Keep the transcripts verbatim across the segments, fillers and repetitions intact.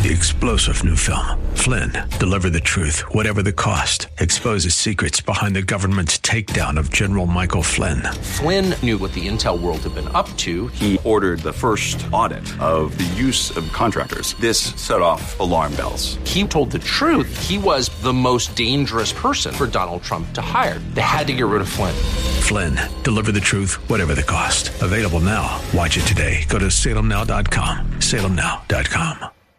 The explosive new film, Flynn, deliver the truth, whatever the cost, exposes secrets behind the government's takedown of General Michael Flynn. Flynn knew what the intel world had been up to. He ordered the first audit of the use of contractors. This set off alarm bells. He told the truth. He was the most dangerous person for Donald Trump to hire. They had to get rid of Flynn. Flynn, deliver the truth, whatever the cost. Available now. Watch it today. Go to salem now dot com. salem now dot com.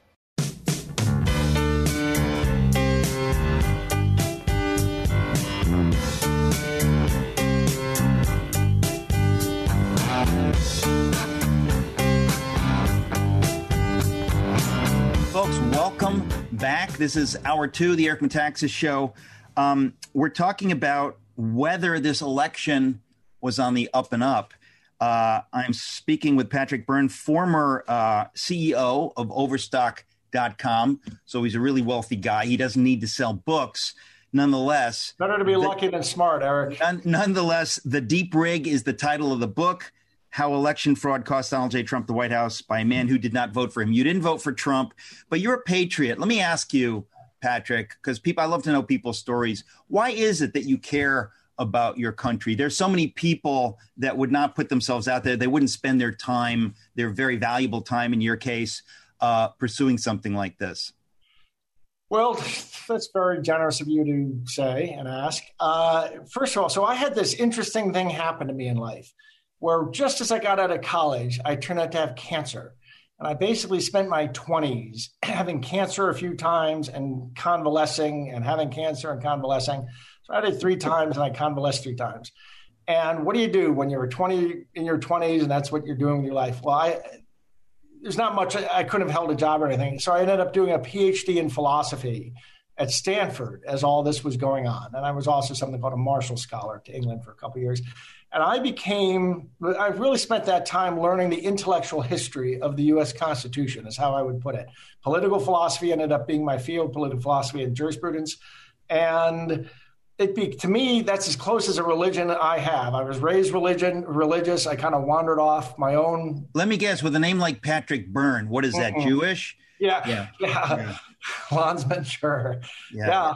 Folks, welcome back. This is hour two of the Eric Metaxas Show. Um, we're talking about whether this election was on the up and up. Uh, I'm speaking with Patrick Byrne, former uh, C E O of Overstock dot com. So he's a really wealthy guy. He doesn't need to sell books. Nonetheless, better to be the, lucky than smart, Eric. None, nonetheless, The Deep Rig is the title of the book. How election fraud cost Donald J. Trump the White House by a man who did not vote for him. You didn't vote for Trump, but you're a patriot. Let me ask you, Patrick, because people, I love to know people's stories. Why is it that you care about your country? There's so many people that would not put themselves out there. They wouldn't spend their time, their very valuable time in your case, uh, pursuing something like this. Well, that's very generous of you to say and ask. Uh, first of all, so I had this interesting thing happen to me in life, where just as I got out of college, I turned out to have cancer. And I basically spent my twenties having cancer a few times and convalescing and having cancer and convalescing. So I did three times and I convalesced three times. And what do you do when you're twenty in your twenties and that's what you're doing with your life? Well, I, there's not much. I couldn't have held a job or anything. So I ended up doing a P H D in philosophy at Stanford as all this was going on. And I was also something called a Marshall Scholar to England for a couple of years. And I became, I really spent that time learning the intellectual history of the U S Constitution, is how I would put it. Political philosophy ended up being my field, political philosophy and jurisprudence. And it be, to me, that's as close as a religion I have. I was raised religion, religious. I kind of wandered off my own. Let me guess, with a name like Patrick Byrne, what is that, mm-hmm. Jewish? Yeah, yeah, yeah. yeah. Landsman, sure. Yeah. yeah.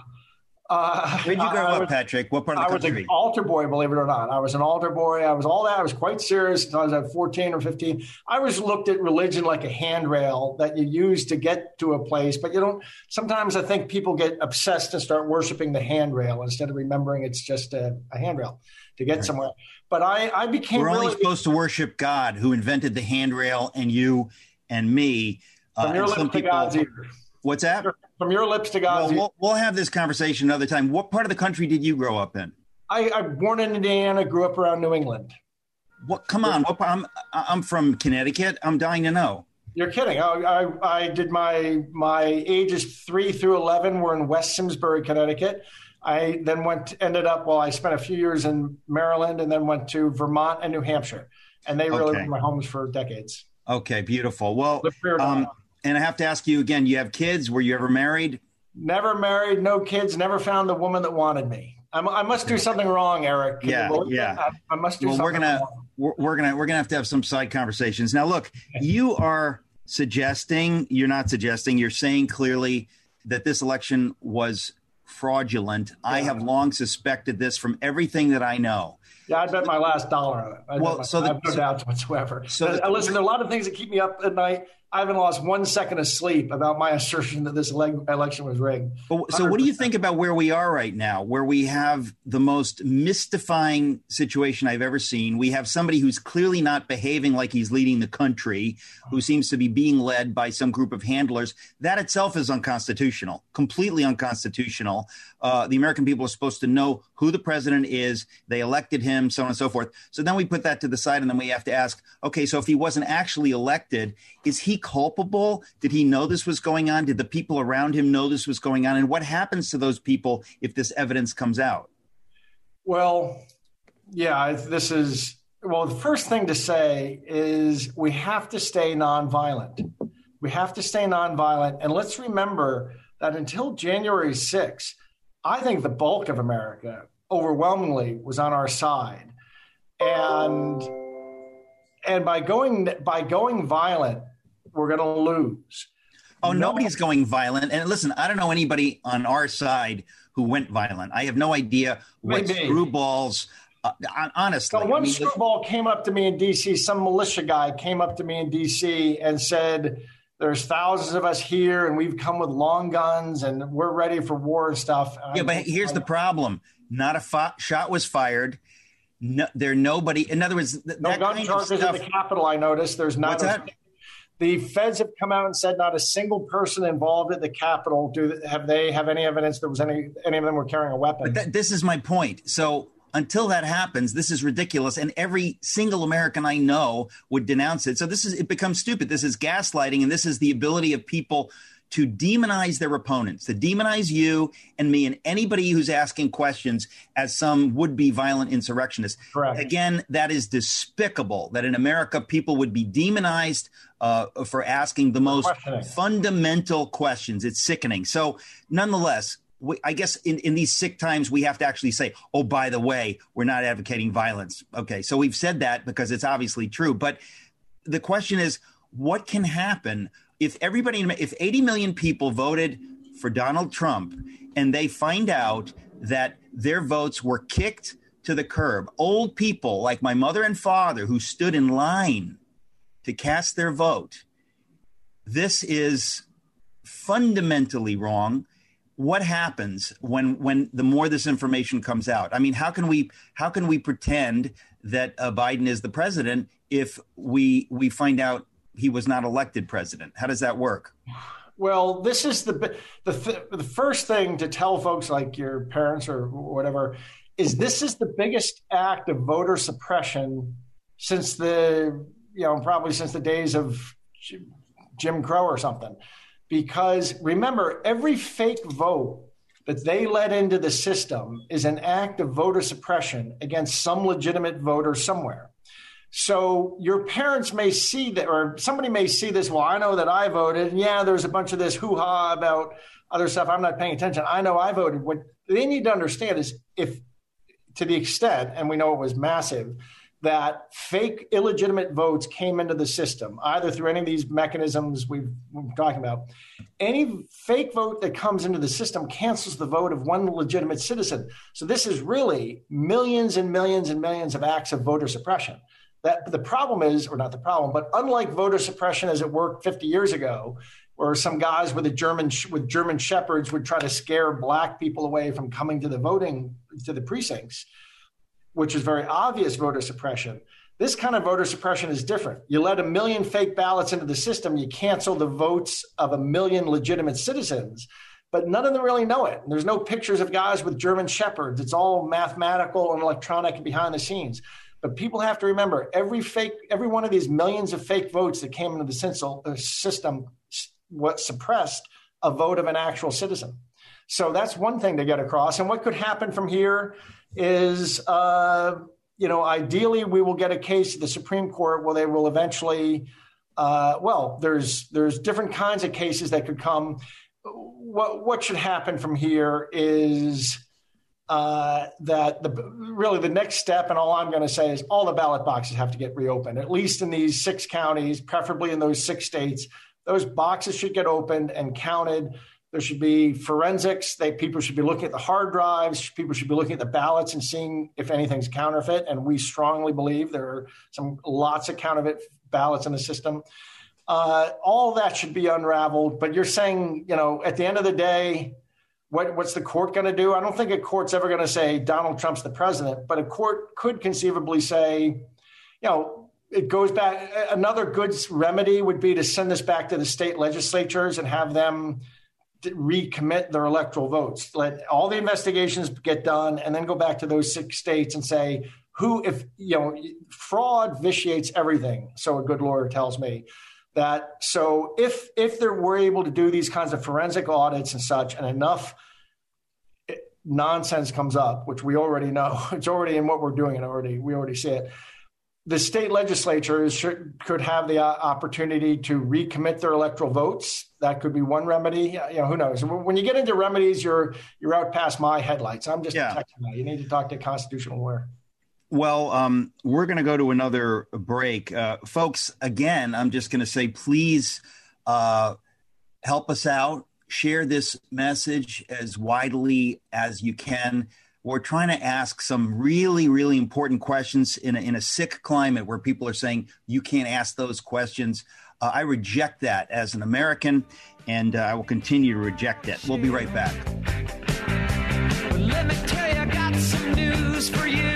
Uh, Where'd you grow up, was, Patrick? What part of the I country? I was an altar boy, believe it or not. I was an altar boy. I was all that. I was quite serious until I was at fourteen or fifteen. I was looked at religion like a handrail that you use to get to a place, but you don't. Sometimes I think people get obsessed and start worshiping the handrail instead of remembering it's just a, a handrail to get right. somewhere. But I, I became We're really, only supposed to worship God, who invented the handrail, and you and me. From uh, your lips to God's ear. What's that? From your lips to God's well, we'll, we'll have this conversation another time. What part of the country did you grow up in? I, I born in Indiana, grew up around New England. What? Come on. What, I'm, I'm from Connecticut. I'm dying to know. You're kidding. I, I, I did my my ages three through eleven were in West Simsbury, Connecticut. I then went, ended up, well, I spent a few years in Maryland and then went to Vermont and New Hampshire. And they really okay. were my homes for decades. Okay, beautiful. Well, um, and I have to ask you again, you have kids? Were you ever married? Never married, no kids, never found the woman that wanted me. I'm, I must do something wrong, Eric. Can yeah, yeah. I, I must do well, something we're gonna, wrong. We're, we're gonna we're gonna have to have some side conversations. Now, look, you are suggesting, you're not suggesting, you're saying clearly that this election was fraudulent. Yeah. I have long suspected this from everything that I know. Yeah, I bet my last dollar on it. I well, my, so the, I have no so, doubts whatsoever. So the, listen, there are a lot of things that keep me up at night. I haven't lost one second of sleep about my assertion that this ele- election was rigged. But, so what do you think about where we are right now, where we have the most mystifying situation I've ever seen? We have somebody who's clearly not behaving like he's leading the country, who seems to be being led by some group of handlers. That itself is unconstitutional, completely unconstitutional. Uh, the American people are supposed to know who the president is. They elected him, so on and so forth. So then we put that to the side, and then we have to ask, okay, so if he wasn't actually elected, is he culpable? Did he know this was going on? Did the people around him know this was going on? And what happens to those people if this evidence comes out? Well, yeah, this is, well, the first thing to say is we have to stay nonviolent. We have to stay nonviolent. And let's remember that until January sixth, I think the bulk of America overwhelmingly was on our side. And and by going by going violent, we're going to lose. Oh, no, nobody's going violent. And listen, I don't know anybody on our side who went violent. I have no idea what Maybe. screwballs. Uh, honestly, So one I mean, screwball came up to me in D C. Some militia guy came up to me in D C and said, "There's thousands of us here, and we've come with long guns, and we're ready for war and stuff." And yeah, I, but here's the problem: not a fo- shot was fired. No, there nobody. In other words, th- no that gun kind charges of stuff, at the Capitol. I noticed there's not. What's a, that? The feds have come out and said not a single person involved at the Capitol. Do have they have any evidence there was any any of them were carrying a weapon? But th- this is my point. So until that happens, this is ridiculous, and every single American I know would denounce it. So this is it becomes stupid. This is gaslighting, and this is the ability of people to demonize their opponents, to demonize you and me and anybody who's asking questions as some would-be violent insurrectionists. Correct. Again, that is despicable that in America people would be demonized uh, for asking the most fundamental questions. It's sickening. So nonetheless, we, I guess in, in these sick times, we have to actually say, oh, by the way, we're not advocating violence. Okay, so we've said that because it's obviously true. But the question is, what can happen if everybody, if eighty million people voted for Donald Trump and they find out that their votes were kicked to the curb? Old people like my mother and father who stood in line to cast their vote. This is fundamentally wrong. What happens when when the more this information comes out? I mean, how can we how can we pretend that uh, Biden is the president if we we find out he was not elected president? How does that work? Well, this is the the the first thing to tell folks like your parents or whatever is this is the biggest act of voter suppression since the you know probably since the days of Jim Crow or something. Because remember, every fake vote that they let into the system is an act of voter suppression against some legitimate voter somewhere. So your parents may see that, or somebody may see this. Well, I know that I voted. And yeah, there's a bunch of this hoo-ha about other stuff. I'm not paying attention. I know I voted. What they need to understand is if, to the extent, and we know it was massive, that fake illegitimate votes came into the system, either through any of these mechanisms we've been talking about. Any fake vote that comes into the system cancels the vote of one legitimate citizen. So this is really millions and millions and millions of acts of voter suppression. That the problem is, or not the problem, but unlike voter suppression as it worked fifty years ago, where some guys with a German with German shepherds would try to scare black people away from coming to the voting to the precincts, which is very obvious voter suppression. This kind of voter suppression is different. You let a million fake ballots into the system, you cancel the votes of a million legitimate citizens, but none of them really know it. There's no pictures of guys with German shepherds. It's all mathematical and electronic and behind the scenes. But people have to remember every fake, every one of these millions of fake votes that came into the system what suppressed a vote of an actual citizen. So that's one thing to get across. And what could happen from here is, uh, you know, ideally we will get a case at the Supreme Court where they will eventually, uh, well, there's there's different kinds of cases that could come. What what should happen from here is uh, that the really the next step, and all I'm going to say is all the ballot boxes have to get reopened, at least in these six counties, preferably in those six states. Those boxes should get opened and counted. There should be forensics. They, people should be looking at the hard drives. People should be looking at the ballots and seeing if anything's counterfeit. And we strongly believe there are some lots of counterfeit ballots in the system. Uh, all that should be unraveled. But you're saying, you know, at the end of the day, what, what's the court going to do? I don't think a court's ever going to say Donald Trump's the president, but a court could conceivably say, you know, it goes back. Another good remedy would be to send this back to the state legislatures and have them recommit their electoral votes. Let all the investigations get done and then go back to those six states and say who, if, you know, fraud vitiates everything. So a good lawyer tells me that. So if, if there were able to do these kinds of forensic audits and such, and enough nonsense comes up, which we already know, it's already in what we're doing and already, we already see it. The state legislatures should, could have the opportunity to recommit their electoral votes. That could be one remedy. You know, who knows? When you get into remedies, you're you're out past my headlights. I'm just yeah. protecting that. You need to talk to a constitutional lawyer. Well, um, we're going to go to another break. Uh, folks, again, I'm just going to say, please uh, help us out. Share this message as widely as you can. We're trying to ask some really, really important questions in a, in a sick climate where people are saying you can't ask those questions. Uh, I reject that as an American, and uh, I will continue to reject it. We'll be right back. Well, let me tell you, I got some news for you,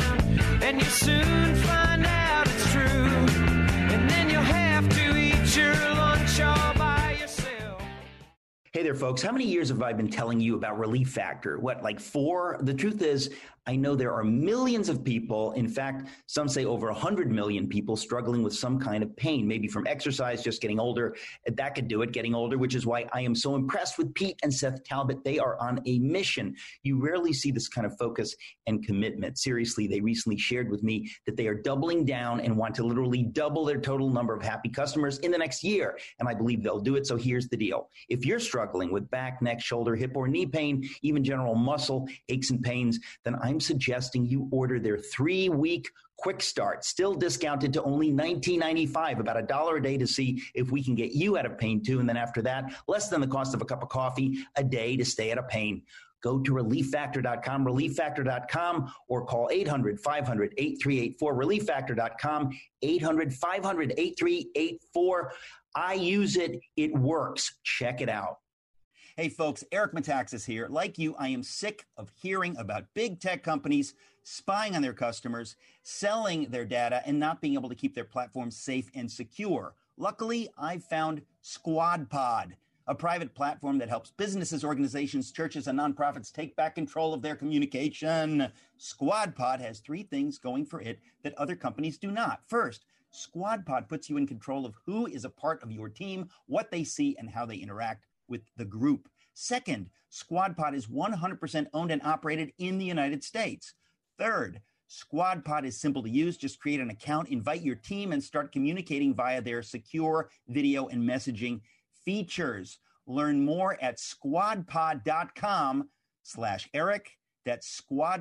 and you'll soon find out it's true, and then you'll have to eat your lunch all by yourself. Hey there, folks. How many years have I been telling you about Relief Factor? What, like four? The truth is, I know there are millions of people, in fact, some say over one hundred million people struggling with some kind of pain, maybe from exercise, just getting older. That could do it, getting older, which is why I am so impressed with Pete and Seth Talbot. They are on a mission. You rarely see this kind of focus and commitment. Seriously, they recently shared with me that they are doubling down and want to literally double their total number of happy customers in the next year. And I believe they'll do it. So here's the deal. If you're struggling with back, neck, shoulder, hip, or knee pain, even general muscle aches and pains, then I'm suggesting you order their three-week quick start, still discounted to only nineteen ninety-five, about a dollar a day to see if we can get you out of pain too. And then after that, less than the cost of a cup of coffee a day to stay out of pain. Go to relief factor dot com, relief factor dot com, or call eight hundred, five hundred, eight three eight four, relief factor dot com, eight hundred, five hundred, eight three eight four. I use it. It works. Check it out. Hey folks, Eric Metaxas here. Like you, I am sick of hearing about big tech companies spying on their customers, selling their data, and not being able to keep their platforms safe and secure. Luckily, I've found SquadPod, a private platform that helps businesses, organizations, churches, and nonprofits take back control of their communication. SquadPod has three things going for it that other companies do not. First, SquadPod puts you in control of who is a part of your team, what they see, and how they interact with the group. Second, SquadPod is one hundred percent owned and operated in the United States. Third, SquadPod is simple to use. Just create an account, invite your team, and start communicating via their secure video and messaging features. Learn more at squadpod.com slash Eric. That's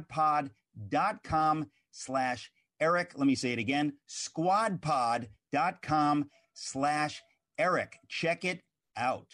squadpod.com slash Eric. Let me say it again, squadpod.com slash Eric. Check it out.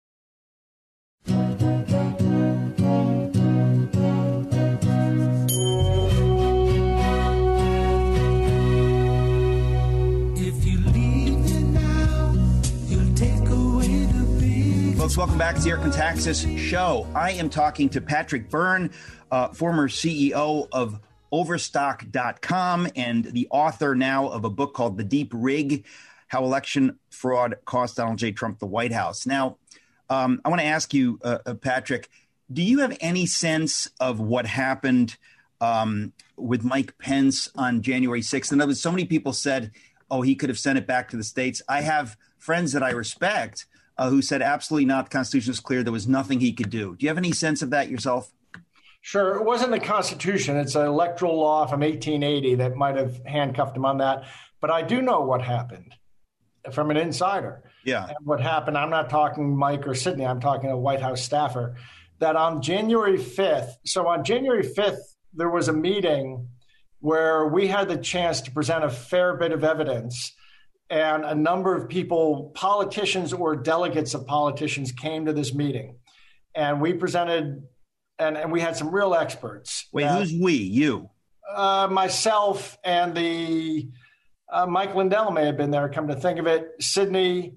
Folks, welcome back to the Eric Metaxas Show. I am talking to Patrick Byrne, uh, former C E O of Overstock dot com and the author now of a book called The Deep Rig, How Election Fraud Cost Donald J. Trump the White House. Now, um, I want to ask you, uh, uh, Patrick, do you have any sense of what happened um, with Mike Pence on January sixth? In other words, so many people said, oh, he could have sent it back to the states. I have friends that I respect Uh, who said absolutely not, the Constitution is clear, there was nothing he could do. Do you have any sense of that yourself? Sure. It wasn't the Constitution. It's an electoral law from eighteen eighty that might have handcuffed him on that. But I do know what happened from an insider. Yeah. And what happened, I'm not talking Mike or Sidney, I'm talking a White House staffer, that on January fifth, so on January fifth, there was a meeting where we had the chance to present a fair bit of evidence. And a number of people, politicians or delegates of politicians, came to this meeting. And we presented, and, and we had some real experts. Wait, uh, who's we? You? Uh, myself and the, uh, Mike Lindell may have been there, come to think of it, Sidney,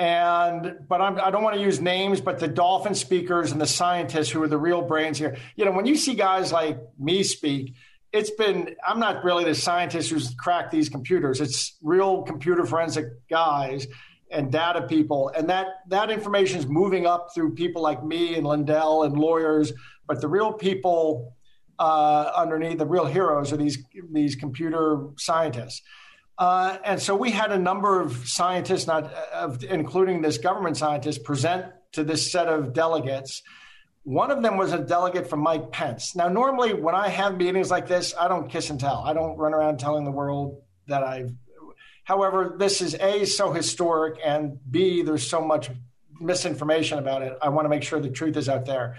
and, but I'm, I don't want to use names, but the dolphin speakers and the scientists who are the real brains here. You know, when you see guys like me speak, it's been, I'm not really the scientist who's cracked these computers. It's real computer forensic guys and data people. And that, that information is moving up through people like me and Lindell and lawyers. But the real people uh, underneath, the real heroes are these, these computer scientists. Uh, and so we had a number of scientists, not of, including this government scientist, present to this set of delegates. One of them was a delegate from Mike Pence. Now, normally when I have meetings like this, I don't kiss and tell. I don't run around telling the world that I've. However, this is A, so historic, and B, there's so much misinformation about it. I want to make sure the truth is out there.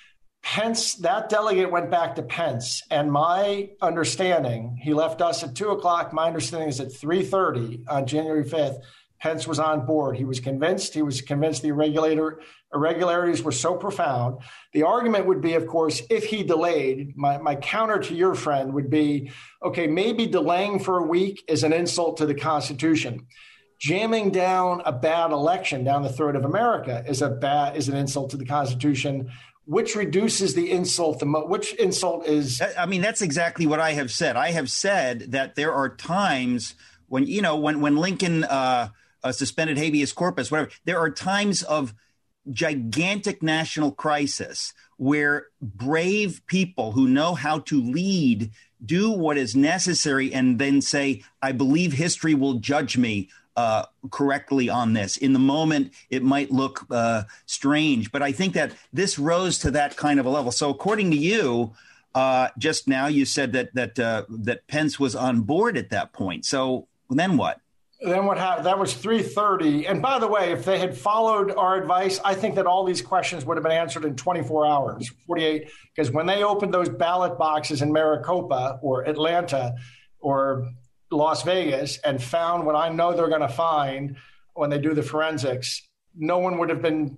Pence, that delegate went back to Pence. And my understanding, he left us at two o'clock. My understanding is at three thirty on January fifth. Pence was on board. He was convinced. He was convinced the irregulator, irregularities were so profound. The argument would be, of course, if he delayed, my, my counter to your friend would be, okay, maybe delaying for a week is an insult to the Constitution. Jamming down a bad election down the throat of America is a bad is an insult to the Constitution. Which reduces the insult the most? Which insult is? I mean, that's exactly what I have said. I have said that there are times when, you know, when when Lincoln uh, uh, suspended habeas corpus, whatever, there are times of gigantic national crisis where brave people who know how to lead do what is necessary and then say, I believe history will judge me Uh, correctly on this. In the moment, it might look uh, strange, but I think that this rose to that kind of a level. So according to you, uh, just now you said that that uh, that Pence was on board at that point. So then what? Then what happened? That was three thirty. And by the way, if they had followed our advice, I think that all these questions would have been answered in twenty-four hours, forty-eight, because when they opened those ballot boxes in Maricopa or Atlanta or Las Vegas and found what I know they're going to find when they do the forensics, no one would have been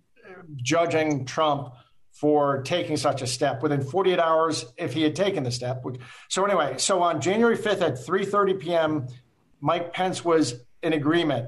judging Trump for taking such a step within forty-eight hours if he had taken the step. So anyway, so on January fifth at three thirty p.m., Mike Pence was in agreement,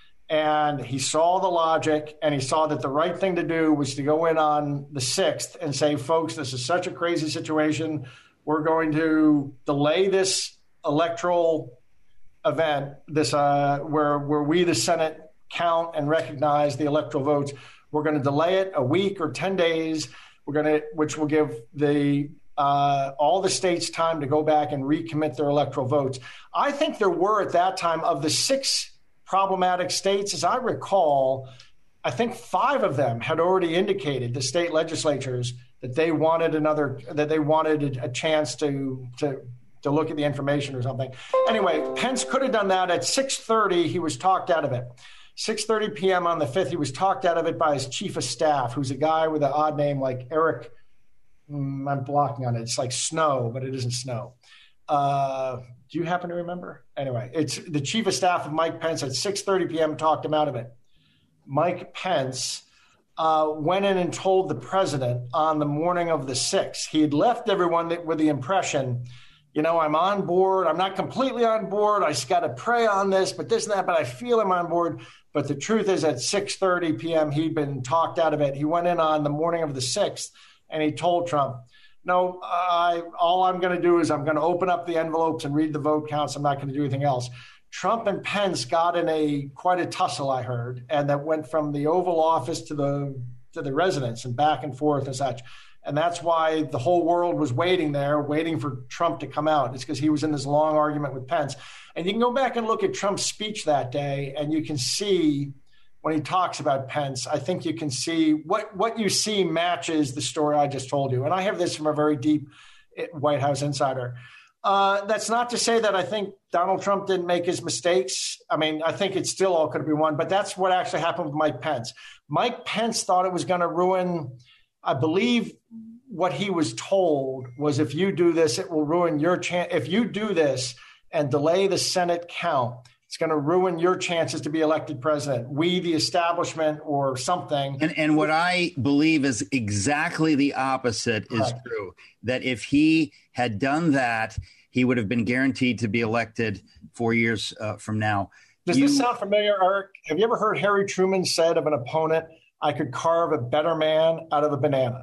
and he saw the logic, and he saw that the right thing to do was to go in on the sixth and say, folks, this is such a crazy situation. We're going to delay this electoral event, this uh, where where we, the Senate, count and recognize the electoral votes. We're going to delay it a week or ten days. We're going to, which will give the uh, all the states time to go back and recommit their electoral votes. I think there were at that time, of the six problematic states, as I recall, I think five of them had already indicated to state legislatures that they wanted another, that they wanted a chance to to. to look at the information or something. Anyway, Pence could have done that. At six thirty, he was talked out of it. six thirty p.m. on the fifth, he was talked out of it by his chief of staff, who's a guy with an odd name like Eric, mm, I'm blocking on it. It's like Snow, but it isn't Snow. Uh, do you happen to remember? Anyway, it's the chief of staff of Mike Pence at six thirty p.m. talked him out of it. Mike Pence uh, went in and told the president on the morning of the sixth. He had left everyone with the impression, you know, I'm on board. I'm not completely on board. I just got to pray on this, but this and that, but I feel I'm on board. But the truth is at six thirty p.m., he'd been talked out of it. He went in on the morning of the sixth and he told Trump, no, I, all I'm going to do is I'm going to open up the envelopes and read the vote counts. I'm not going to do anything else. Trump and Pence got in a quite a tussle, I heard, and that went from the Oval Office to the to the residence and back and forth and such. And that's why the whole world was waiting there, waiting for Trump to come out. It's because he was in this long argument with Pence. And you can go back and look at Trump's speech that day, and you can see when he talks about Pence, I think you can see what, what you see matches the story I just told you. And I have this from a very deep White House insider. Uh, that's not to say that I think Donald Trump didn't make his mistakes. I mean, I think it still all could have been won, but that's what actually happened with Mike Pence. Mike Pence thought it was going to ruin, I believe what he was told was, if you do this, it will ruin your chance. If you do this and delay the Senate count, it's going to ruin your chances to be elected president. We, the establishment or something. And, and what I believe is exactly the opposite is right. True, that if he had done that, he would have been guaranteed to be elected four years uh, from now. Does you, this sound familiar, Eric? Have you ever heard Harry Truman said of an opponent, I could carve a better man out of a banana?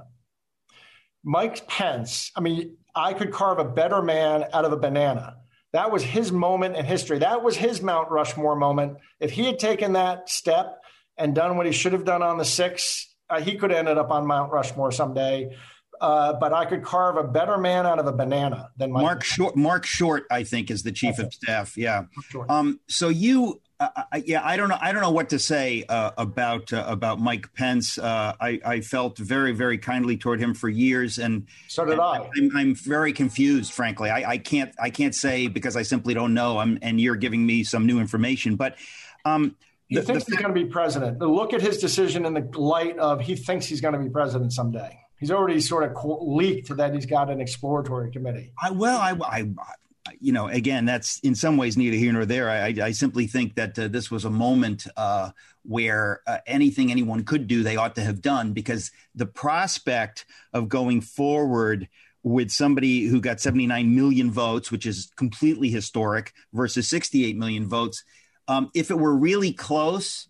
Mike Pence, I mean, I could carve a better man out of a banana. That was his moment in history. That was his Mount Rushmore moment. If he had taken that step and done what he should have done on the sixth, uh, he could have ended up on Mount Rushmore someday. Uh, but I could carve a better man out of a banana than Mike Mark Pence. Short. Mark Short, I think, is the chief That's of it. staff. Yeah. Um, so you. Uh, yeah, I don't know. I don't know what to say uh, about uh, about Mike Pence. Uh, I, I felt very, very kindly toward him for years, and so did and I. I'm, I'm very confused, frankly. I, I can't. I can't say because I simply don't know. I'm, and you're giving me some new information. But um, he the, thinks the, he's going to be president. Look at his decision in the light of he thinks he's going to be president someday. He's already sort of leaked that he's got an exploratory committee. I, well, I. I you know, again, that's in some ways neither here nor there. I, I simply think that uh, this was a moment uh, where uh, anything anyone could do, they ought to have done, because the prospect of going forward with somebody who got seventy-nine million votes, which is completely historic, versus sixty-eight million votes, um, if it were really close,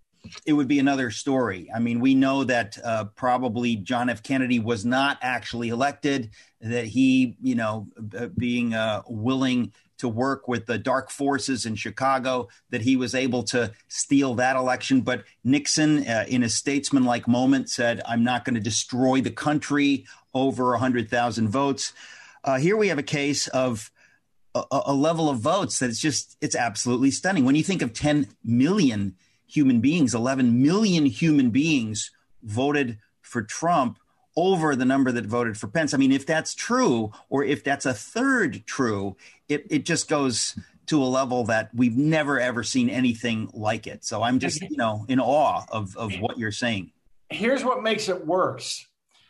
it would be another story. I mean, we know that uh, probably John F. Kennedy was not actually elected, that he, you know, uh, being uh, willing to work with the dark forces in Chicago, that he was able to steal that election. But Nixon, uh, in a statesmanlike moment, said, I'm not going to destroy the country over one hundred thousand votes. Uh, here we have a case of a, a level of votes that it's just, it's absolutely stunning. When you think of ten million human beings, eleven million human beings voted for Trump over the number that voted for Pence. I mean, if that's true, or if that's a third true, it, it just goes to a level that we've never, ever seen anything like it. So I'm just, you know, in awe of, of what you're saying. Here's what makes it worse.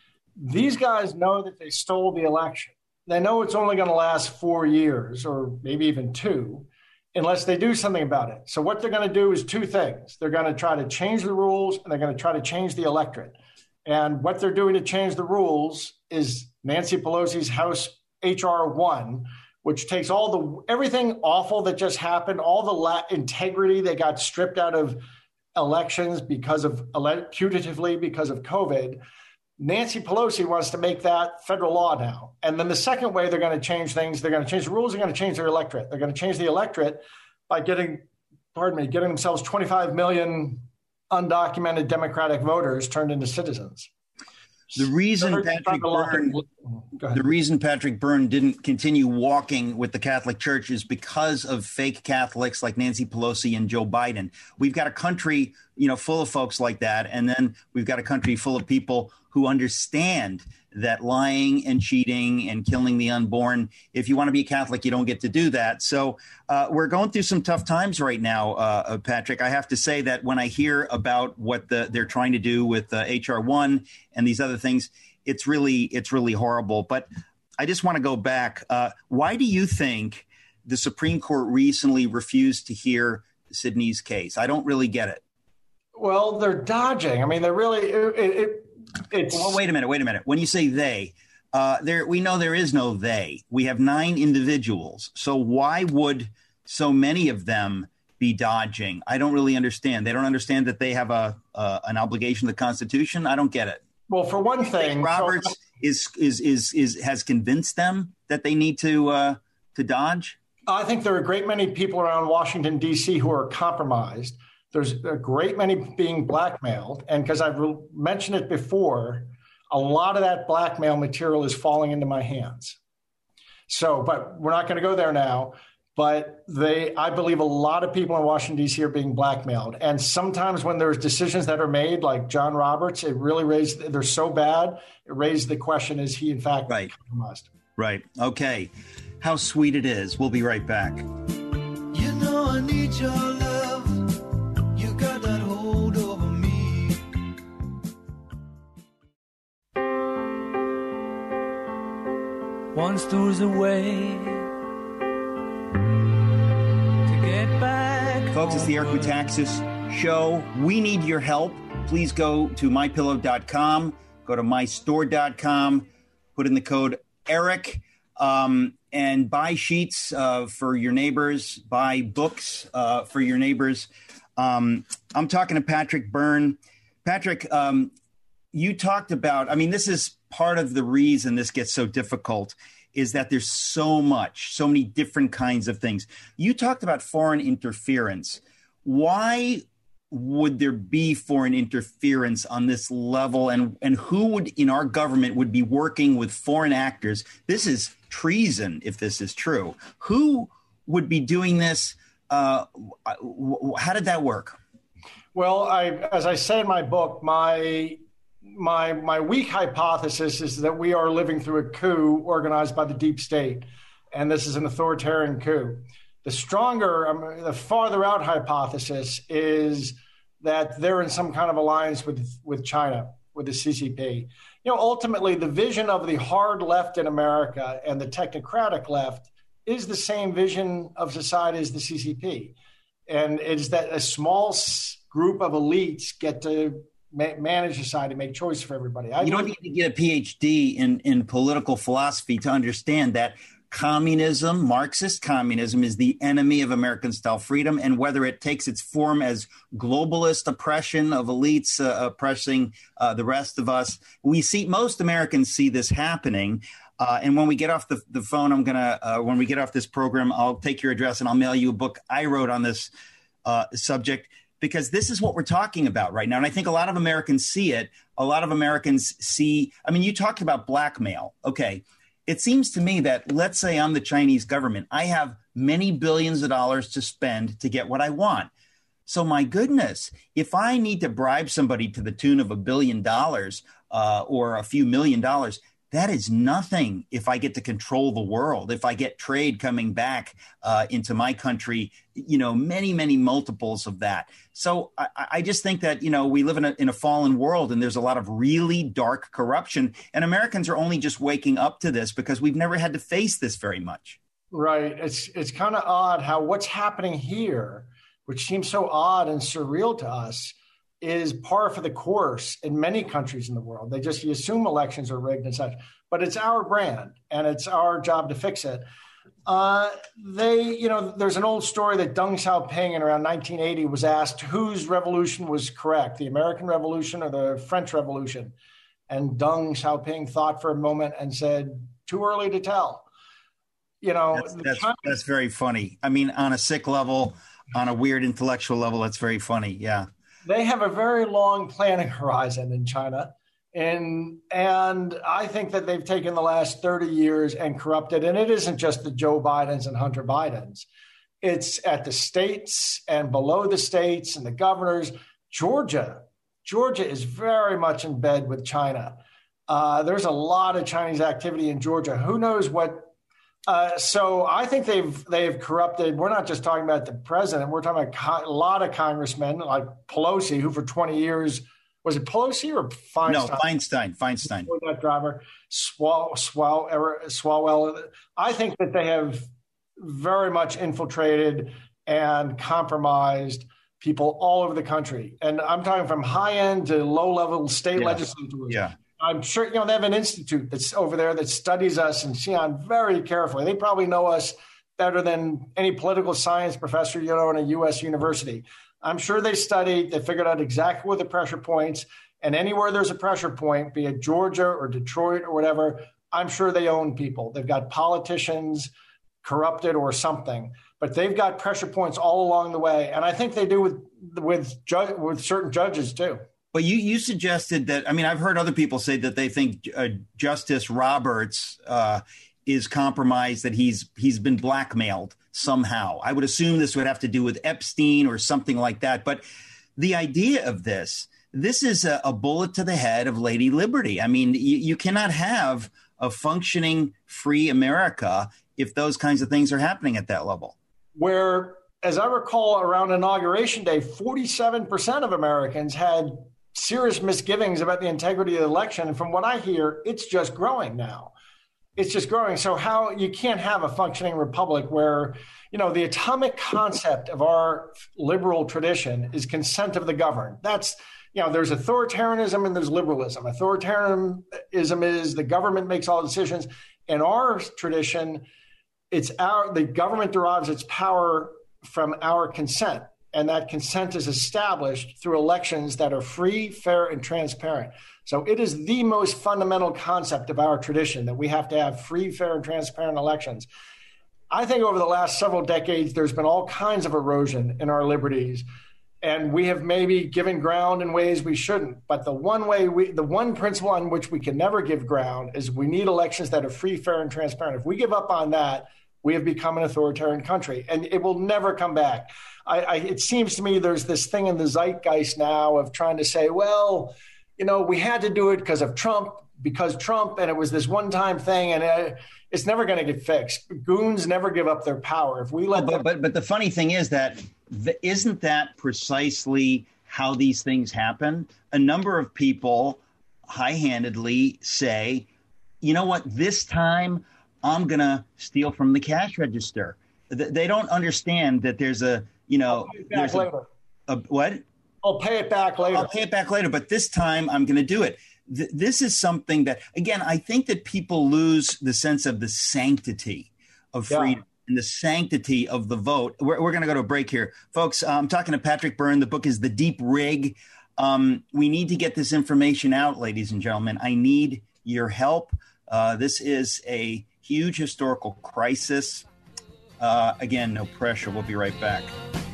These guys know that they stole the election. They know it's only going to last four years or maybe even two, unless they do something about it. So what they're going to do is two things. They're going to try to change the rules, and they're going to try to change the electorate. And what they're doing to change the rules is Nancy Pelosi's House H R one, which takes all the everything awful that just happened, all the la- integrity that got stripped out of elections because of putatively because of COVID. Nancy Pelosi wants to make that federal law now. And then the second way they're going to change things, they're going to change the rules, they're going to change their electorate. They're going to change the electorate by getting, pardon me, getting themselves twenty-five million undocumented Democratic voters turned into citizens. The reason Patrick Byrne, the reason Patrick Byrne didn't continue walking with the Catholic Church is because of fake Catholics like Nancy Pelosi and Joe Biden. We've got a country, you know, full of folks like that, and then we've got a country full of people who understand that lying and cheating and killing the unborn, if you want to be a Catholic, you don't get to do that. So uh, we're going through some tough times right now, uh, Patrick. I have to say that when I hear about what the, they're trying to do with uh, H R one and these other things, it's really it's really horrible. But I just want to go back. Uh, why do you think the Supreme Court recently refused to hear Sidney's case? I don't really get it. Well, they're dodging. I mean, they're really it, it, It's, well, wait a minute. Wait a minute. When you say they, uh, there we know there is no they. We have nine individuals. So why would so many of them be dodging? I don't really understand. They don't understand that they have a uh, an obligation to the Constitution. I don't get it. Well, for one thing, Roberts so, is, is is is has convinced them that they need to uh, to dodge. I think there are a great many people around Washington, D C who are compromised. There's a great many being blackmailed. And because I've re- mentioned it before, a lot of that blackmail material is falling into my hands. So, but we're not going to go there now. But they, I believe a lot of people in Washington, D C are being blackmailed. And sometimes when there's decisions that are made, like John Roberts, it really raised, they're so bad, it raised the question, is he in fact right. compromised? Right. Okay. How sweet it is. We'll be right back. You know I need your love. Got that hold over me. Once there was a way to get back. Folks, it's the Eric Metaxas Show. We need your help. Please go to my pillow dot com, go to my store dot com, put in the code ERIC, um, and buy sheets uh, for your neighbors, buy books uh, for your neighbors. Um, I'm talking to Patrick Byrne. Patrick, um, you talked about, I mean, this is part of the reason this gets so difficult is that there's so much, so many different kinds of things. You talked about foreign interference. Why would there be foreign interference on this level? And, and who would in our government would be working with foreign actors? This is treason, if this is true. Who would be doing this? Uh, how did that work? Well, I, as I say in my book, my my my weak hypothesis is that we are living through a coup organized by the deep state, and this is an authoritarian coup. The stronger, um, the farther out hypothesis is that they're in some kind of alliance with with China, with the C C P. You know, ultimately, the vision of the hard left in America and the technocratic left is the same vision of society as the C C P. And it's that a small group of elites get to ma- manage society, make choices for everybody. I you don't need to get a P H D in, in political philosophy to understand that communism, Marxist communism, is the enemy of American-style freedom. And whether it takes its form as globalist oppression of elites uh, oppressing uh, the rest of us, we see most Americans see this happening. Uh, and when we get off the, the phone, I'm going to, uh, when we get off this program, I'll take your address and I'll mail you a book I wrote on this uh, subject, because this is what we're talking about right now. And I think a lot of Americans see it. A lot of Americans see, I mean, you talked about blackmail. Okay. It seems to me that, let's say I'm the Chinese government. I have many billions of dollars to spend to get what I want. So my goodness, if I need to bribe somebody to the tune of a billion dollars uh, or a few million dollars, that is nothing if I get to control the world, if I get trade coming back uh, into my country, you know, many, many multiples of that. So I, I just think that, you know, we live in a, in a fallen world and there's a lot of really dark corruption. And Americans are only just waking up to this because we've never had to face this very much. Right. It's it's kind of odd how what's happening here, which seems so odd and surreal to us, is par for the course in many countries in the world. They just you assume elections are rigged and such, but it's our brand and it's our job to fix it. Uh, they, you know, there's an old story that Deng Xiaoping in around nineteen eighty was asked whose revolution was correct, the American Revolution or the French Revolution. And Deng Xiaoping thought for a moment and said, too early to tell. You know, that's, that's, China- that's very funny. I mean, on a sick level, on a weird intellectual level, that's very funny. Yeah. They have a very long planning horizon in China. And and I think that they've taken the last thirty years and corrupted. And it isn't just the Joe Bidens and Hunter Bidens. It's at the states and below the states and the governors. Georgia, Georgia is very much in bed with China. Uh, there's a lot of Chinese activity in Georgia. Who knows what? Uh, so I think they've they've corrupted. We're not just talking about the president. We're talking about co- a lot of congressmen like Pelosi, who for twenty years, was it Pelosi or Feinstein? No, Feinstein. Feinstein. That driver, Swal, Swal, Swalwell. I think that they have very much infiltrated and compromised people all over the country. And I'm talking from high end to low level state yeah. legislators. Yeah. I'm sure, you know, they have an institute that's over there that studies us and Xi'an very carefully. They probably know us better than any political science professor, you know, in a U S university. I'm sure they studied, they figured out exactly where the pressure points, and anywhere there's a pressure point, be it Georgia or Detroit or whatever, I'm sure they own people. They've got politicians corrupted or something, but they've got pressure points all along the way. And I think they do with, with, ju- with certain judges too. But you, you suggested that, I mean, I've heard other people say that they think uh, Justice Roberts uh, is compromised, that he's he's been blackmailed somehow. I would assume this would have to do with Epstein or something like that. But the idea of this, this is a, a bullet to the head of Lady Liberty. I mean, you, you cannot have a functioning free America if those kinds of things are happening at that level. Where, as I recall, around Inauguration Day, forty-seven percent of Americans had serious misgivings about the integrity of the election. And from what I hear, it's just growing now. It's just growing. So how you can't have a functioning republic where, you know, the atomic concept of our liberal tradition is consent of the governed. That's, you know, there's authoritarianism and there's liberalism. Authoritarianism is the government makes all decisions. In our tradition, it's our, the government derives its power from our consent. And that consent is established through elections that are free, fair, and transparent. So it is the most fundamental concept of our tradition that we have to have free, fair, and transparent elections. I think over the last several decades, there's been all kinds of erosion in our liberties. And we have maybe given ground in ways we shouldn't. But the one way we, the one principle on which we can never give ground is we need elections that are free, fair, and transparent. If we give up on that, we have become an authoritarian country, and it will never come back. I, I, it seems to me there's this thing in the zeitgeist now of trying to say, well, you know, we had to do it because of Trump, because Trump, and it was this one-time thing, and it, it's never going to get fixed. Goons never give up their power. If we let but, them- but but the funny thing is that the, isn't that precisely how these things happen? A number of people high-handedly say, you know what, this time I'm going to steal from the cash register. They don't understand that there's a, you know, there's a, a, what? I'll pay it back later. I'll pay it back later, but this time I'm going to do it. Th- this is something that, again, I think that people lose the sense of the sanctity of freedom. Yeah. And the sanctity of the vote. We're, we're going to go to a break here. Folks, I'm talking to Patrick Byrne. The book is The Deep Rig. Um, we need to get this information out, ladies and gentlemen. I need your help. Uh, this is a huge historical crisis. Uh, again, no pressure. We'll be right back.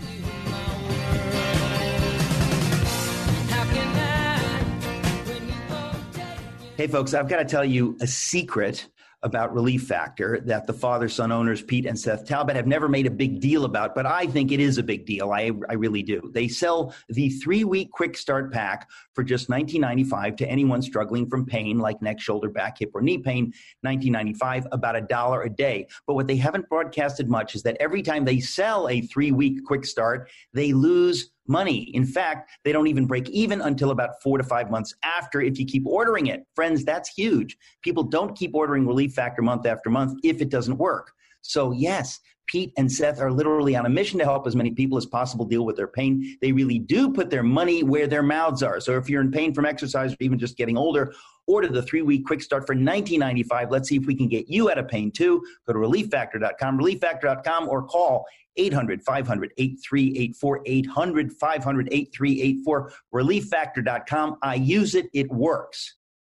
Hey, folks, I've got to tell you a secret about Relief Factor that the father-son owners, Pete and Seth Talbot, have never made a big deal about, but I think it is a big deal. I, I really do. They sell the three-week quick start pack for just nineteen ninety-five dollars to anyone struggling from pain like neck, shoulder, back, hip, or knee pain, nineteen ninety-five dollars, about a dollar a day. But what they haven't broadcasted much is that every time they sell a three-week quick start, they lose money. In fact, they don't even break even until about four to five months after if you keep ordering it. Friends, that's huge. People don't keep ordering Relief Factor month after month if it doesn't work. So yes, Pete and Seth are literally on a mission to help as many people as possible deal with their pain. They really do put their money where their mouths are. So if you're in pain from exercise or even just getting older, order the three-week quick start for nineteen ninety-five dollars. Let's see if we can get you out of pain too. Go to relief factor dot com, relief factor dot com, or call eight hundred, five hundred, eight three eight four, eight hundred, five hundred, eight three eight four, relief factor dot com. I use it. It works.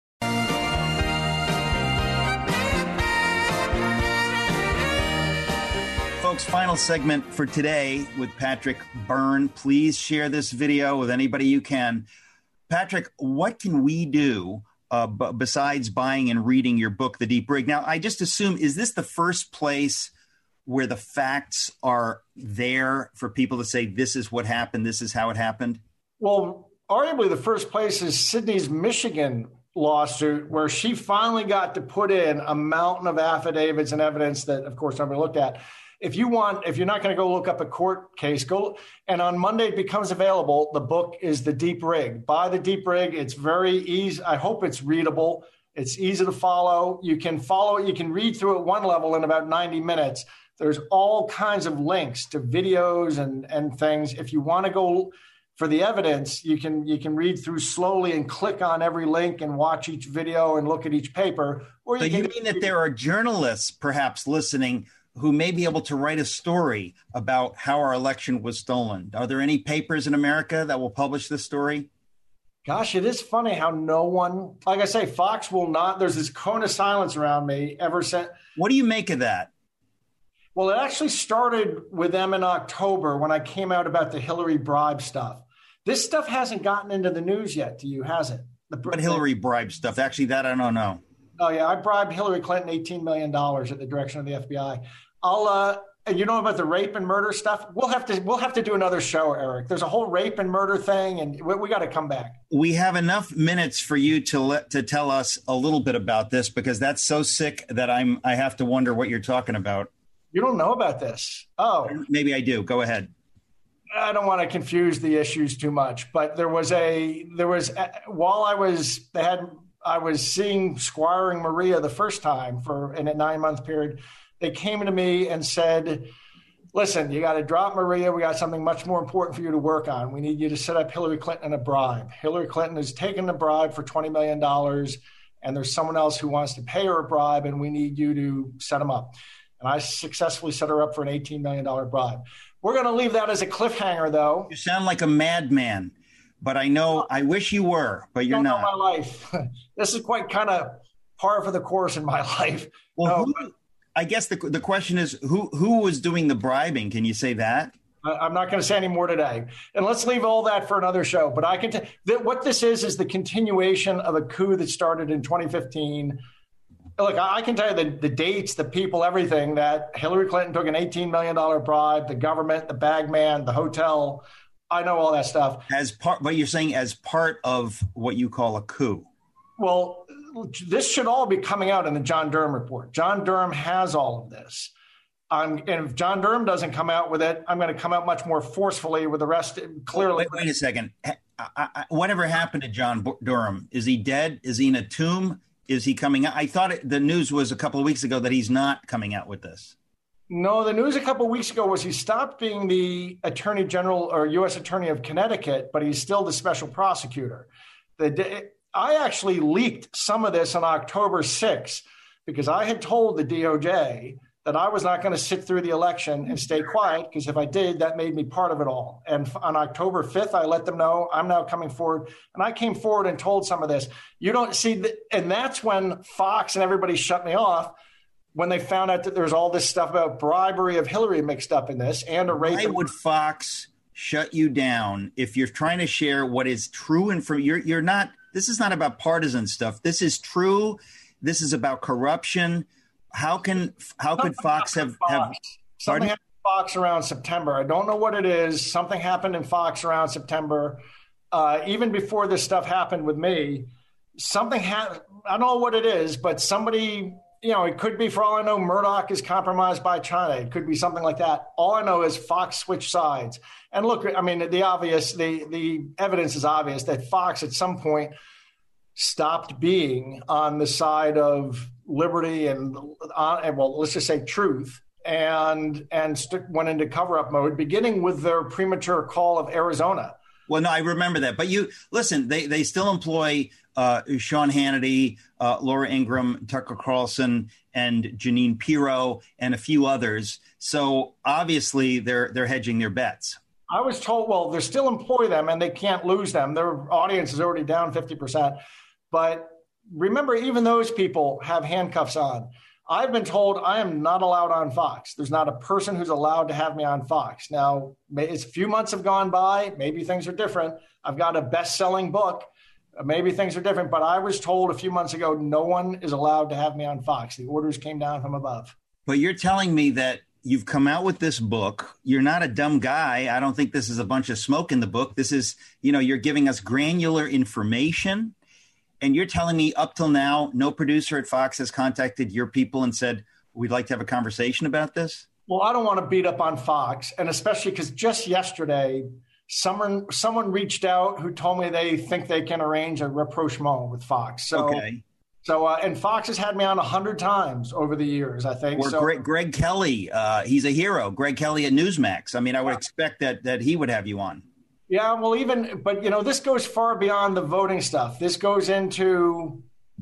Folks, final segment for today with Patrick Byrne. Please share this video with anybody you can. Patrick, what can we do uh, b- besides buying and reading your book, The Deep Rig? Now, I just assume, is this the first place where the facts are there for people to say, this is what happened, this is how it happened? Well, arguably the first place is Sydney's Michigan lawsuit, where she finally got to put in a mountain of affidavits and evidence that, of course, nobody looked at. If you want, if you're not going to go look up a court case, go. And on Monday it becomes available. The book is The Deep Rig. Buy The Deep Rig. It's very easy. I hope it's readable. It's easy to follow. You can follow it. You can read through it one level in about ninety minutes. There's all kinds of links to videos and, and things. If you want to go for the evidence, you can you can read through slowly and click on every link and watch each video and look at each paper. Or you, so can, you mean that there are journalists perhaps listening who may be able to write a story about how our election was stolen? Are there any papers in America that will publish this story? Gosh, it is funny how no one, like I say, Fox will not, there's this cone of silence around me ever since. What do you make of that? Well, it actually started with them in October when I came out about the Hillary bribe stuff. This stuff hasn't gotten into the news yet to you, has it? The, what Hillary bribe stuff? Actually, that I don't know. Oh, yeah. I bribed Hillary Clinton eighteen million dollars at the direction of the F B I. I'll, uh, you know about the rape and murder stuff? We'll have to, we'll have to do another show, Eric. There's a whole rape and murder thing, and we, we got to come back. We have enough minutes for you to let, to tell us a little bit about this, because that's so sick that I'm, I have to wonder what you're talking about. You don't know about this? Oh, maybe I do. Go ahead. I don't want to confuse the issues too much, but there was a, there was, while I was, they had, I was seeing Squiring Maria the first time for in a nine month period. They came to me and said, listen, you got to drop Maria. We got something much more important for you to work on. We need you to set up Hillary Clinton a bribe. Hillary Clinton has taken a bribe for twenty million dollars, and there's someone else who wants to pay her a bribe, and we need you to set them up. And I successfully set her up for an eighteen million dollars bribe. We're going to leave that as a cliffhanger, though. You sound like a madman, but I know, I wish you were, but you're don't not. Know my life. This is quite kind of par for the course in my life. Well, no, who, but, I guess the the question is, who who was doing the bribing? Can you say that? I'm not going to say any more today. And let's leave all that for another show. But I can tell that what this is is the continuation of a coup that started in twenty fifteen. Look, I can tell you the, the dates, the people, everything, that Hillary Clinton took an eighteen million dollars bribe, the government, the bag man, the hotel. I know all that stuff. As part, what you're saying as part of what you call a coup. Well, this should all be coming out in the John Durham report. John Durham has all of this. Um, and if John Durham doesn't come out with it, I'm going to come out much more forcefully with the rest. Clearly. Wait, wait a second. I, I, whatever happened to John Durham? Is he dead? Is he in a tomb? is he coming out? I thought it, the news was a couple of weeks ago that he's not coming out with this. No, the news a couple of weeks ago was he stopped being the Attorney General or U S Attorney of Connecticut, but he's still the special prosecutor. The day, I actually leaked some of this on October sixth because I had told the D O J that I was not going to sit through the election and stay quiet, because if I did, that made me part of it all. And on October fifth, I let them know I'm now coming forward. And I came forward and told some of this. You don't see, the, and that's when Fox and everybody shut me off, when they found out that there's all this stuff about bribery of Hillary mixed up in this and a rape. Why would Fox shut you down if you're trying to share what is true? And from you're you're not. This is not about partisan stuff. This is true. This is about corruption. How can how could Fox have, have something happened in Fox around September? I don't know what it is. Something happened in Fox around September. Uh, even before this stuff happened with me, something happened. I don't know what it is, but somebody. You know, it could be, for all I know, Murdoch is compromised by China. It could be something like that. All I know is Fox switched sides. And look, I mean, the obvious, the, the evidence is obvious that Fox at some point stopped being on the side of liberty and, uh, and well, let's just say truth, and and st- went into cover-up mode, beginning with their premature call of Arizona. Well, no, I remember that. But you listen, they, they still employ uh, Sean Hannity, uh, Laura Ingraham, Tucker Carlson, and Jeanine Pirro, and a few others. So obviously they're they're hedging their bets. I was told, well, they still employ them and they can't lose them. Their audience is already down fifty percent. But remember, even those people have handcuffs on. I've been told I am not allowed on Fox. There's not a person who's allowed to have me on Fox. Now, it's a few months have gone by. Maybe things are different. I've got a best-selling book. Maybe things are different. But I was told a few months ago, no one is allowed to have me on Fox. The orders came down from above. But you're telling me that you've come out with this book. You're not a dumb guy. I don't think this is a bunch of smoke in the book. This is, you know, you're giving us granular information. And you're telling me up till now, no producer at Fox has contacted your people and said, we'd like to have a conversation about this? Well, I don't want to beat up on Fox, and especially because just yesterday, someone someone reached out who told me they think they can arrange a rapprochement with Fox. So, okay. So, uh, and Fox has had me on a hundred times over the years, I think. Or so, Greg, Greg Kelly, uh, he's a hero. Greg Kelly at Newsmax. I mean, I would expect that that he would have you on. Yeah, well, even, but, you know, this goes far beyond the voting stuff. This goes into,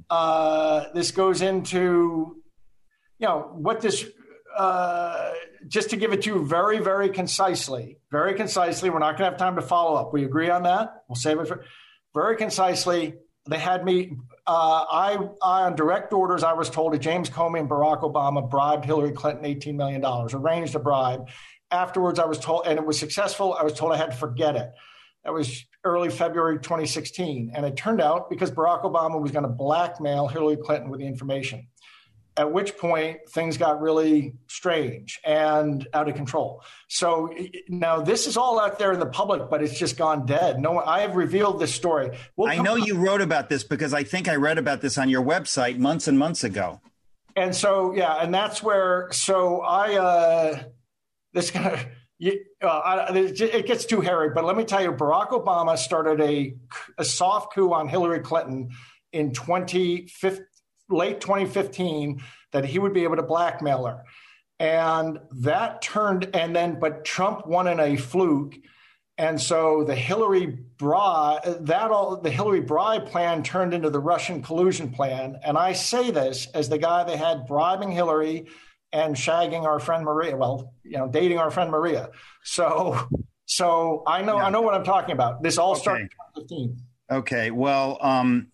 uh, this goes into, you know, what this, uh, just to give it to you very, very concisely, very concisely, we're not going to have time to follow up. We agree on that? We'll save it for, very concisely, they had me, uh, I, I, on direct orders, I was told that James Comey and Barack Obama bribed Hillary Clinton eighteen million dollars, arranged a bribe. Afterwards, I was told, and it was successful, I was told I had to forget it. That was early February twenty sixteen. And it turned out because Barack Obama was going to blackmail Hillary Clinton with the information, at which point things got really strange and out of control. So now this is all out there in the public, but it's just gone dead. No, I have revealed this story. We'll I know you wrote about this because I think I read about this on your website months and months ago. And so, yeah, and that's where, so I, uh, This kind of, uh, it gets too hairy, but let me tell you, Barack Obama started a, a soft coup on Hillary Clinton in twenty fifteen, late twenty fifteen, that he would be able to blackmail her. And that turned, and then, but Trump won in a fluke. And so the Hillary bribe, that all, the Hillary bribe plan turned into the Russian collusion plan. And I say this as the guy they had bribing Hillary and shagging our friend Maria, well, you know, dating our friend Maria. So, so I know, yeah. I know what I'm talking about. This all okay. started in twenty fifteen. Okay. Well, um,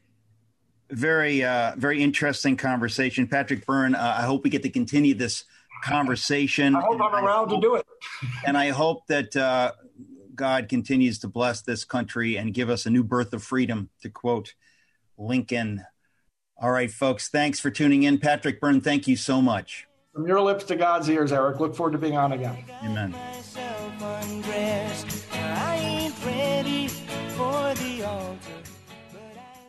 very, uh, very interesting conversation, Patrick Byrne. Uh, I hope we get to continue this conversation. I hope I'm and around hope, to do it. And I hope that uh, God continues to bless this country and give us a new birth of freedom, to quote Lincoln. All right, folks, thanks for tuning in. Patrick Byrne, thank you so much. From your lips to God's ears, Eric. Look forward to being on again. Amen. I ain't ready for the altar, but I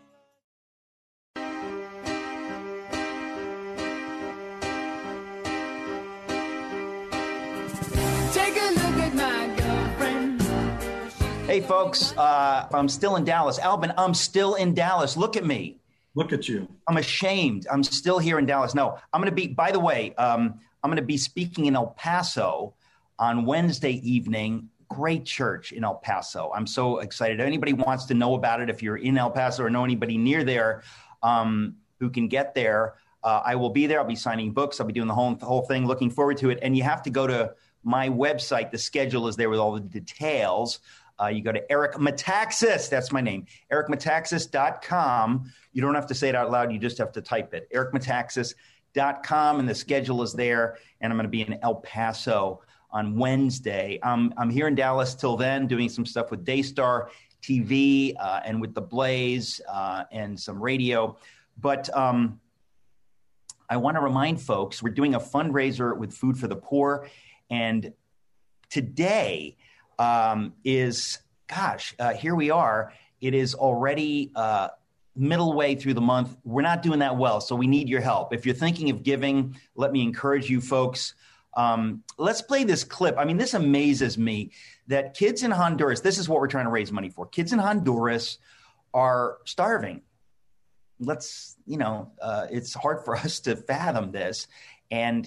do. Take a look at my girlfriend. Hey, folks, uh, I'm still in Dallas. Albin, I'm still in Dallas. Look at me. Look at you. I'm ashamed. I'm still here in Dallas. No, I'm going to be, by the way, um, I'm going to be speaking in El Paso on Wednesday evening. Great church in El Paso. I'm so excited. If anybody wants to know about it, if you're in El Paso or know anybody near there um, who can get there, uh, I will be there. I'll be signing books. I'll be doing the whole, the whole thing. Looking forward to it. And you have to go to my website. The schedule is there with all the details. Uh, you go to Eric Metaxas. That's my name. eric metaxas dot com. You don't have to say it out loud. You just have to type it. eric metaxas dot com. And the schedule is there. And I'm going to be in El Paso on Wednesday. Um, I'm here in Dallas till then, doing some stuff with Daystar T V uh, and with The Blaze uh, and some radio. But um, I want to remind folks, we're doing a fundraiser with Food for the Poor. And today um, is, gosh, uh, here we are. It is already uh, middle way through the month. We're not doing that well, so we need your help. If you're thinking of giving, let me encourage you folks. Um, let's play this clip. I mean, this amazes me that kids in Honduras, this is what we're trying to raise money for. Kids in Honduras are starving. Let's, you know, uh, it's hard for us to fathom this. And,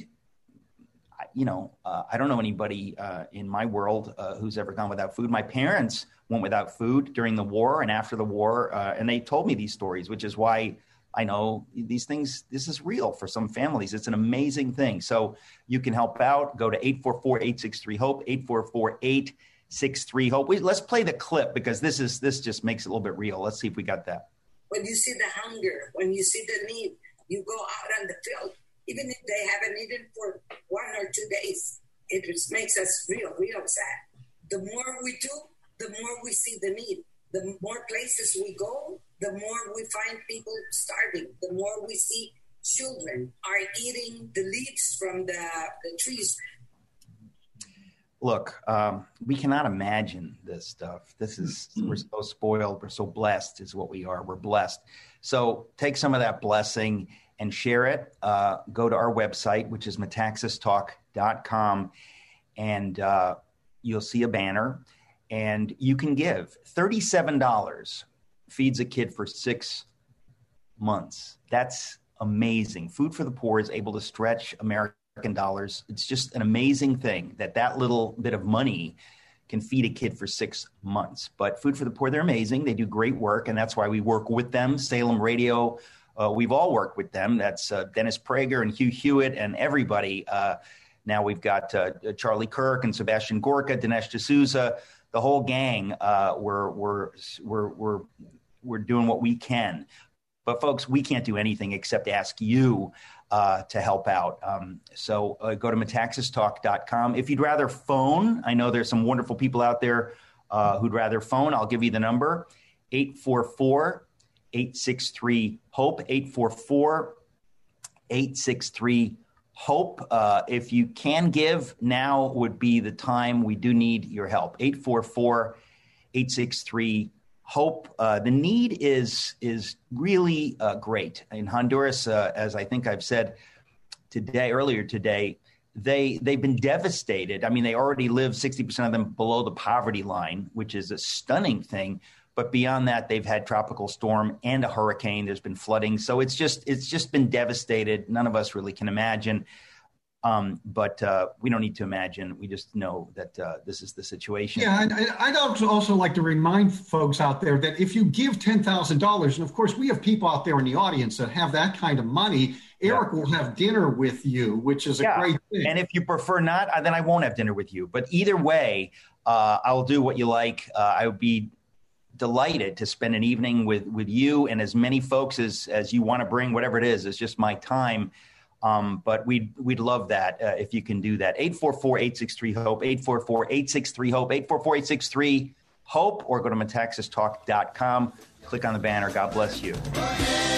you know, uh, I don't know anybody uh, in my world uh, who's ever gone without food. My parents went without food during the war and after the war. Uh, and they told me these stories, which is why I know these things, this is real for some families. It's an amazing thing. So you can help out. Go to eight four four, eight six three, HOPE, eight four four, eight six three, HOPE. We, let's play the clip because this is this just makes it a little bit real. Let's see if we got that. When you see the hunger, when you see the need, you go out on the field, even if they haven't eaten for one or two days, it just makes us real, real sad. The more we do, the more we see the need. The more places we go, the more we find people starving, the more we see children are eating the leaves from the, the trees. Look, um, we cannot imagine this stuff. This is, we're so spoiled. We're so blessed is what we are. We're blessed. So take some of that blessing and share it. Uh, go to our website, which is metaxas talk dot com, and uh, you'll see a banner. And you can give thirty-seven dollars feeds a kid for six months. That's amazing. Food for the Poor is able to stretch American dollars. It's just an amazing thing that that little bit of money can feed a kid for six months. But Food for the Poor, they're amazing. They do great work, and that's why we work with them. Salem Radio, uh, we've all worked with them. That's uh, Dennis Prager and Hugh Hewitt and everybody. Uh, now we've got uh, Charlie Kirk and Sebastian Gorka, Dinesh D'Souza. The whole gang, uh, we're, we're, we're, we're, we're doing what we can. But, folks, we can't do anything except ask you uh, to help out. Um, so uh, go to metaxas talk dot com. If you'd rather phone, I know there's some wonderful people out there uh, who'd rather phone. I'll give you the number, eight four four, eight six three, HOPE, eight four four, eight six three, HOPE. Uh, if you can give, now would be the time. We do need your help. eight four four, eight six three, HOPE. Uh, the need is is really uh, great. In Honduras, uh, as I think I've said today, earlier today, they, they've been devastated. I mean, they already live sixty percent of them below the poverty line, which is a stunning thing. But beyond that, they've had tropical storm and a hurricane. There's been flooding. So it's just it's just been devastated. None of us really can imagine. Um, but uh, we don't need to imagine. We just know that uh, this is the situation. Yeah, and I'd also like to remind folks out there that if you give ten thousand dollars, and of course we have people out there in the audience that have that kind of money, Eric yeah. will have dinner with you, which is a yeah. great thing. And if you prefer not, then I won't have dinner with you. But either way, uh, I'll do what you like. Uh, I would be delighted to spend an evening with, with you and as many folks as, as you want to bring, whatever it is. It's just my time. Um, but we'd, we'd love that uh, if you can do that. eight four four, eight six three, HOPE, eight four four, eight six three, HOPE, eight four four, eight six three, HOPE, or go to metaxas talk dot com. Click on the banner. God bless you.